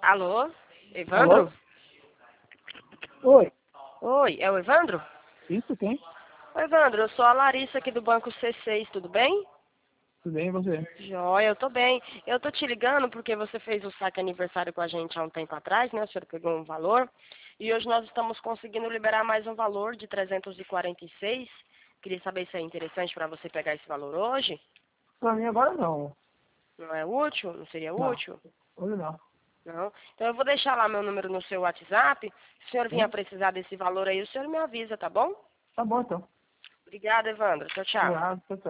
Alô? Alô? Evandro? Oi, Oi, é o Evandro? isso quem? Oi, Evandro, eu sou a Larissa aqui do Banco C6, tudo bem? Tudo bem, e você? Joia, eu tô bem. Eu tô te ligando porque você fez o saque aniversário com a gente há um tempo atrás, né? O senhor pegou um valor. E hoje nós estamos conseguindo liberar mais um valor de 346. Queria saber se é interessante para você pegar esse valor hoje. Pra mim agora não. Não é útil? Não seria Não, útil? hoje não. Não. Então eu vou deixar lá meu número no seu WhatsApp. Se o senhor vier Sim? precisar desse valor aí, o senhor me avisa, tá bom? Tá bom então. Obrigada, Evandro. Tchau, tchau. Obrigado, tchau, tchau.